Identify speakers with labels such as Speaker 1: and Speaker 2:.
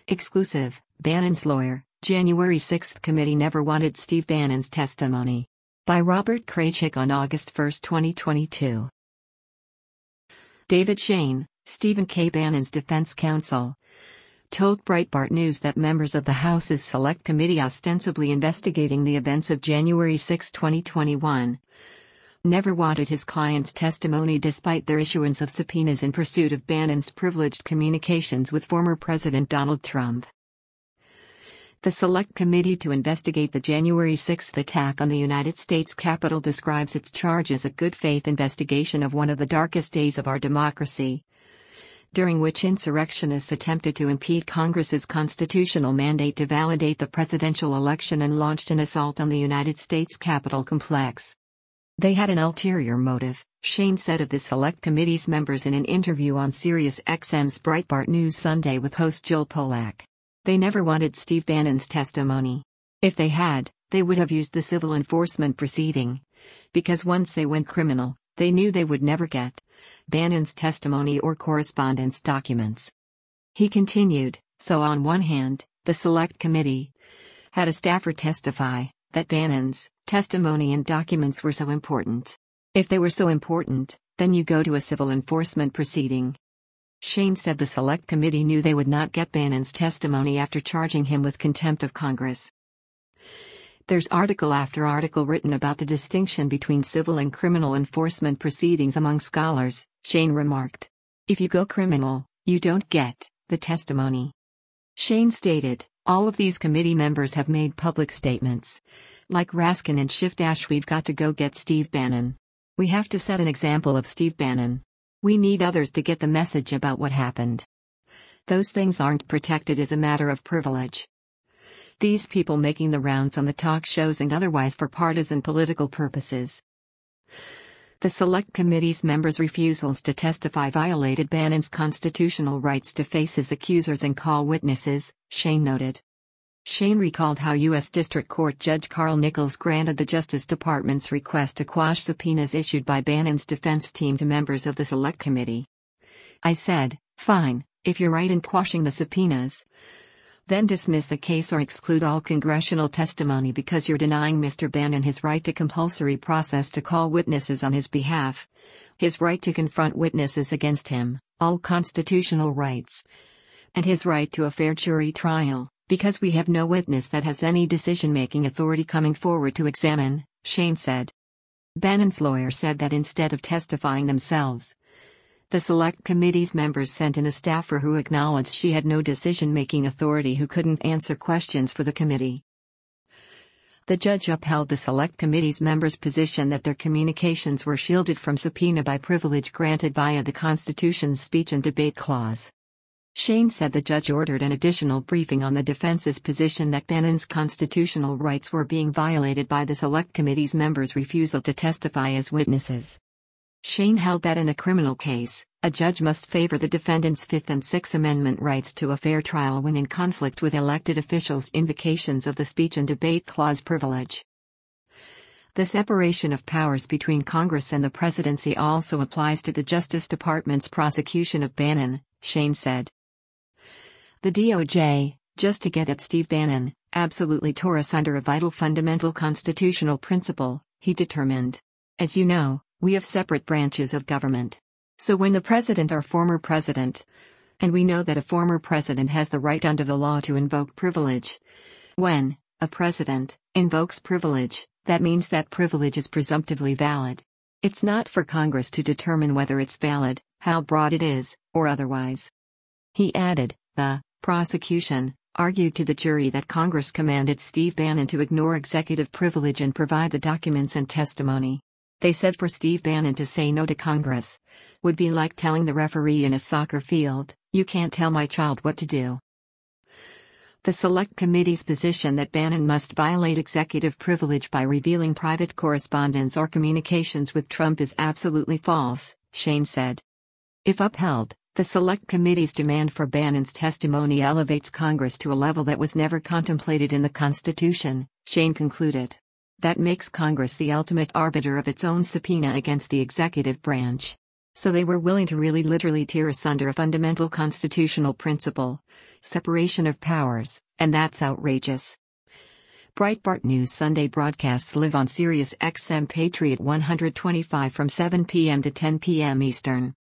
Speaker 1: Exclusive, Bannon's lawyer, January 6 committee never wanted Steve Bannon's testimony. By Robert Kraychik on August 1, 2022. David Shane, Stephen K. Bannon's defense counsel, told Breitbart News that members of the House's Select Committee ostensibly investigating the events of January 6, 2021, never wanted his client's testimony despite their issuance of subpoenas in pursuit of Bannon's privileged communications with former President Donald Trump. The Select Committee to investigate the January 6 attack on the United States Capitol describes its charge as a good-faith investigation of one of the darkest days of our democracy, during which insurrectionists attempted to impede Congress's constitutional mandate to validate the presidential election and launched an assault on the United States Capitol complex. They had an ulterior motive, Shane said of the Select Committee's members in an interview on SiriusXM's Breitbart News Sunday with host Jill Pollack. They never wanted Steve Bannon's testimony. If they had, they would have used the civil enforcement proceeding. Because once they went criminal, they knew they would never get Bannon's testimony or correspondence documents. He continued, so on one hand, the Select Committee had a staffer testify that Bannon's testimony and documents were so important. If they were so important, then you go to a civil enforcement proceeding. Shane said the Select Committee knew they would not get Bannon's testimony after charging him with contempt of Congress. There's article after article written about the distinction between civil and criminal enforcement proceedings among scholars, Shane remarked. If you go criminal, you don't get the testimony. Shane stated, all of these committee members have made public statements. Like Raskin and Schiff. We've got to go get Steve Bannon. We have to set an example of Steve Bannon. We need others to get the message about what happened. Those things aren't protected as a matter of privilege. These people making the rounds on the talk shows and otherwise for partisan political purposes. The Select Committee's members' refusals to testify violated Bannon's constitutional rights to face his accusers and call witnesses, Shane noted. Shane recalled how U.S. District Court Judge Carl Nichols granted the Justice Department's request to quash subpoenas issued by Bannon's defense team to members of the Select Committee. I said, fine, if you're right in quashing the subpoenas, then dismiss the case or exclude all congressional testimony because you're denying Mr. Bannon his right to compulsory process to call witnesses on his behalf, his right to confront witnesses against him, all constitutional rights, and his right to a fair jury trial, because we have no witness that has any decision-making authority coming forward to examine, Shane said. Bannon's lawyer said that instead of testifying themselves, the Select Committee's members sent in a staffer who acknowledged she had no decision-making authority who couldn't answer questions for the committee. The judge upheld the Select Committee's members' position that their communications were shielded from subpoena by privilege granted via the Constitution's speech and debate clause. Shane said the judge ordered an additional briefing on the defense's position that Bannon's constitutional rights were being violated by the Select Committee's members' refusal to testify as witnesses. Shane held that in a criminal case, a judge must favor the defendant's Fifth and Sixth Amendment rights to a fair trial when in conflict with elected officials' invocations of the speech and debate clause privilege. The separation of powers between Congress and the presidency also applies to the Justice Department's prosecution of Bannon, Shane said. The DOJ, just to get at Steve Bannon, absolutely tore us under a vital fundamental constitutional principle, he determined. As you know, we have separate branches of government. So when the president or former president, and we know that a former president has the right under the law to invoke privilege. When a president invokes privilege, that means that privilege is presumptively valid. It's not for Congress to determine whether it's valid, how broad it is, or otherwise. He added, the prosecution argued to the jury that Congress commanded Steve Bannon to ignore executive privilege and provide the documents and testimony. They said for Steve Bannon to say no to Congress would be like telling the referee in a soccer field, you can't tell my child what to do. The Select Committee's position that Bannon must violate executive privilege by revealing private correspondence or communications with Trump is absolutely false, Shane said. If upheld, the Select Committee's demand for Bannon's testimony elevates Congress to a level that was never contemplated in the Constitution, Shane concluded. That makes Congress the ultimate arbiter of its own subpoena against the executive branch. So they were willing to really literally tear asunder a fundamental constitutional principle: separation of powers, and that's outrageous. Breitbart News Sunday broadcasts live on Sirius XM Patriot 125 from 7 p.m. to 10 p.m. Eastern.